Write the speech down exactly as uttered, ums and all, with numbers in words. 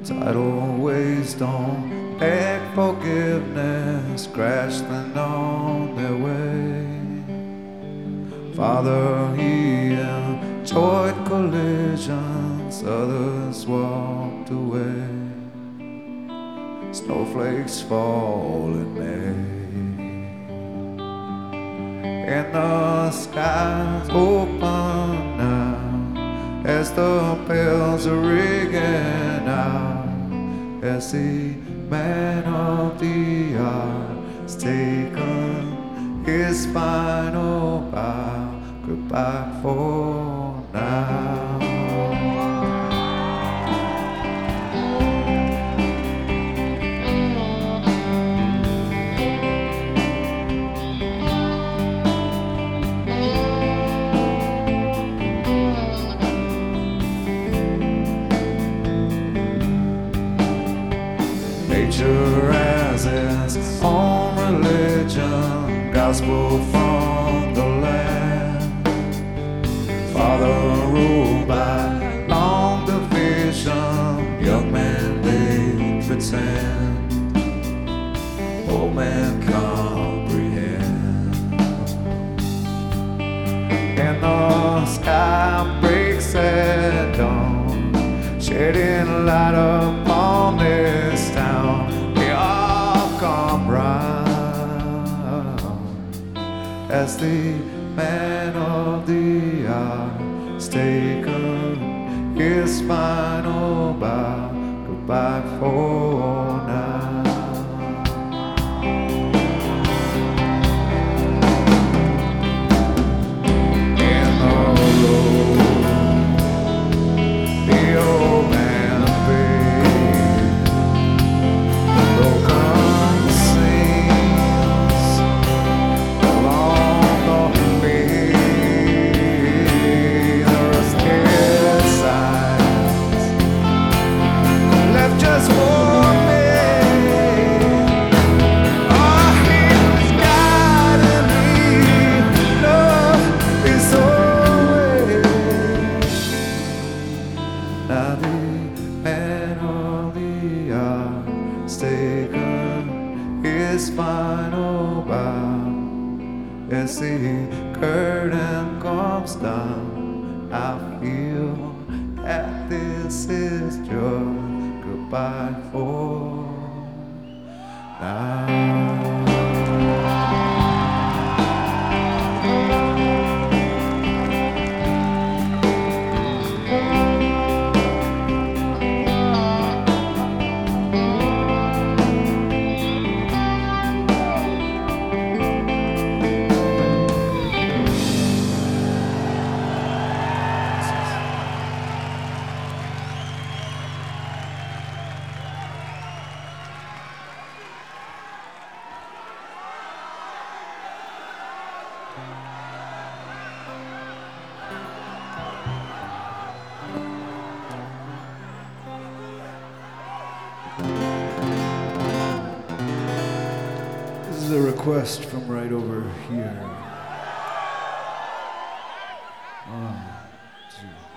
Tidal waves don't beg forgiveness, crashing on their way. Father, he enjoyed collisions, others walked away. Snowflakes fall in May, and the skies open now as the bells are ringing out, as the man of the hour has taken his final bow. Goodbye for now. Nature has its own religion, gospel from the land. Father ruled by long division, young man they pretend, old man comprehend. And the sky breaks at dawn, shedding light upon this town. They all come round as the man of the hour has taken his final bow. Goodbye for now. In the road, the old man fades, broken seams along the way. There are scared signs left just for me. Oh, he's guiding me. Love is always. Now the man of the hour has taken his final bow. As the curtain comes down, I feel that this is just goodbye for now. This is a request from right over here. One, two.